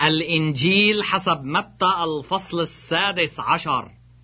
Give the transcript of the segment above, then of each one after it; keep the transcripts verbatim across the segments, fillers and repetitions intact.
الإنجيل حسب متى الفصل السادس عشر.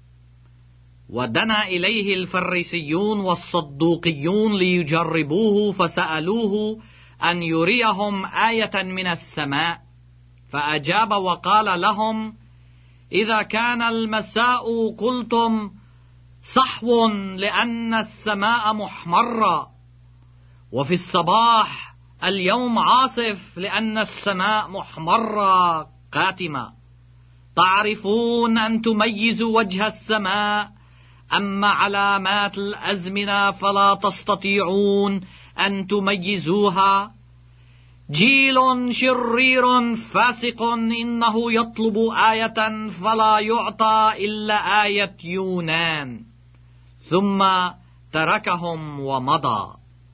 ودنا إليه الفريسيون والصدوقيون ليجربوه، فسألوه أن يريهم آية من السماء، فأجاب وقال لهم: إذا كان المساء قلتم صحو لأن السماء محمرة، وفي الصباح اليوم عاصف لأن السماء محمرة قاتمة. تعرفون أن تميزوا وجه السماء، أما علامات الأزمنة فلا تستطيعون أن تميزوها. جيل شرير فاسق إنه يطلب آية فلا يعطى إلا آية يونان. ثم تركهم ومضى.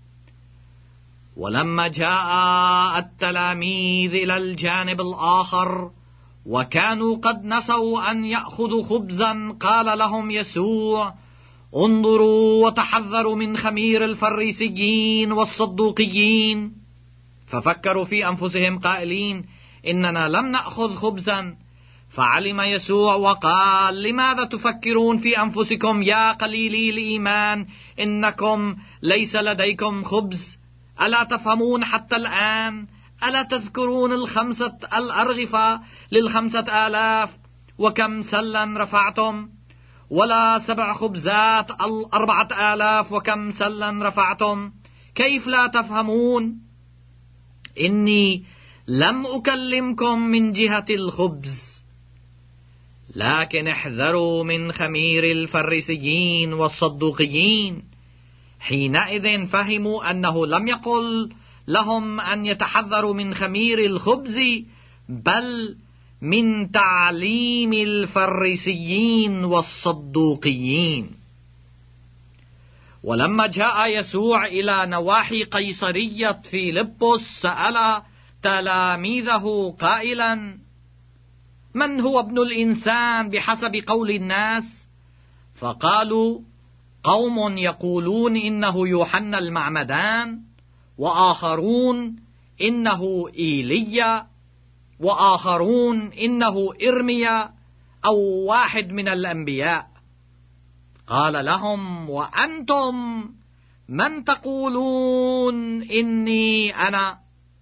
ولما جاء التلاميذ إلى الجانب الآخر وكانوا قد نسوا أن يأخذوا خبزا، قال لهم يسوع: انظروا وتحذروا من خمير الفريسيين والصدوقيين. ففكروا في أنفسهم قائلين: إننا لم نأخذ خبزا. فعلم يسوع وقال: لماذا تفكرون في أنفسكم يا قليلي الإيمان، إنكم ليس لديكم خبز؟ ألا تفهمون حتى الآن؟ ألا تذكرون الخمسة الأرغفة للخمسة آلاف وكم سلا رفعتم؟ ولا سبع خبزات الأربعة آلاف وكم سلا رفعتم؟ كيف لا تفهمون؟ إني لم أكلمكم من جهة الخبز، لكن احذروا من خمير الفريسيين والصدوقيين. حينئذ فهموا أنه لم يقل لهم أن يتحذروا من خمير الخبز، بل من تعليم الفريسيين والصدوقيين. ولما جاء يسوع إلى نواحي قيصرية فيلبس سأل تلاميذه قائلا: من هو ابن الإنسان بحسب قول الناس؟ فقالوا: قوم يقولون إنه يوحنا المعمدان، وآخرون إنه إيليا، وآخرون إنه إرميا أو واحد من الأنبياء. قال لهم: وأنتم من تقولون إني أنا؟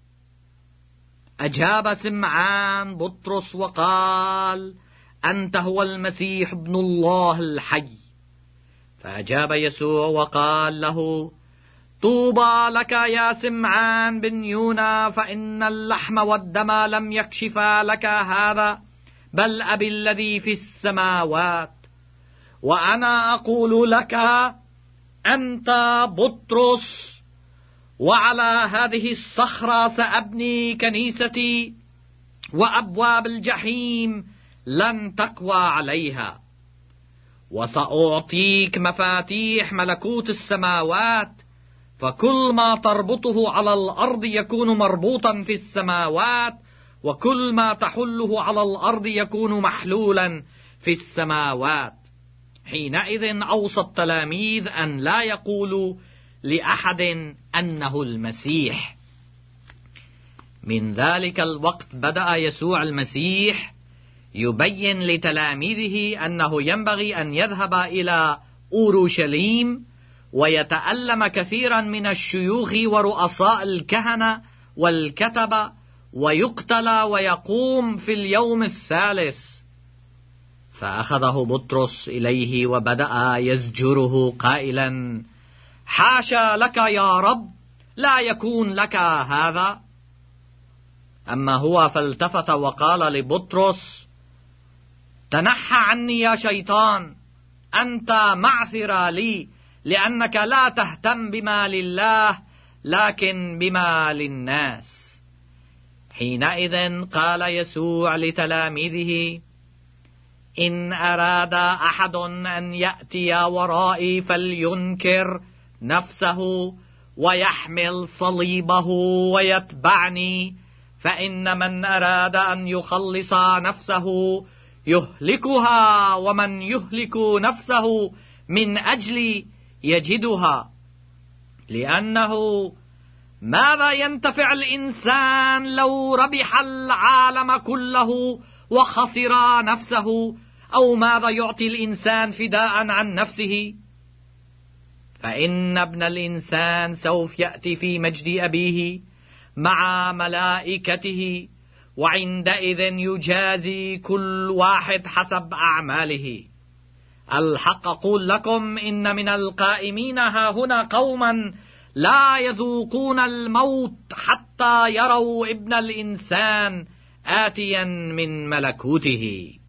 أجاب سمعان بطرس وقال: أنت هو المسيح ابن الله الحي. فأجاب يسوع وقال له: طوبى لك يا سمعان بن يونا، فإن اللحم والدم لم يكشفا لك هذا، بل أبي الذي في السماوات. وأنا أقول لك: أنت بطرس، وعلى هذه الصخرة سأبني كنيستي، وأبواب الجحيم لن تقوى عليها. وسأعطيك مفاتيح ملكوت السماوات، فكل ما تربطه على الأرض يكون مربوطا في السماوات، وكل ما تحله على الأرض يكون محلولا في السماوات. حينئذ أوصى التلاميذ أن لا يقولوا لأحد أنه المسيح. من ذلك الوقت بدأ يسوع المسيح يبين لتلاميذه أنه ينبغي أن يذهب إلى أورشليم ويتألم كثيرا من الشيوخ ورؤساء الكهنة والكتبة، ويقتل ويقوم في اليوم الثالث. فأخذه بطرس إليه وبدأ يزجره قائلا: حاشا لك يا رب، لا يكون لك هذا. أما هو فالتفت وقال لبطرس: تنحى عني يا شيطان، أنت معثر لي، لأنك لا تهتم بما لله لكن بما للناس. حينئذ قال يسوع لتلاميذه: إن أراد أحد أن يأتي ورائي فلينكر نفسه ويحمل صليبه ويتبعني، فإن من أراد أن يخلص نفسه يهلكها، ومن يهلك نفسه من أجلي يجدها. لأنه ماذا ينتفع الإنسان لو ربح العالم كله وخسر نفسه؟ أو ماذا يعطي الإنسان فداء عن نفسه؟ فإن ابن الإنسان سوف يأتي في مجد أبيه مع ملائكته، وعندئذ يجازي كل واحد حسب أعماله. الحق أقول لكم إن من القائمين ها هنا قوما لا يذوقون الموت حتى يروا ابن الإنسان آتيا من ملكوته.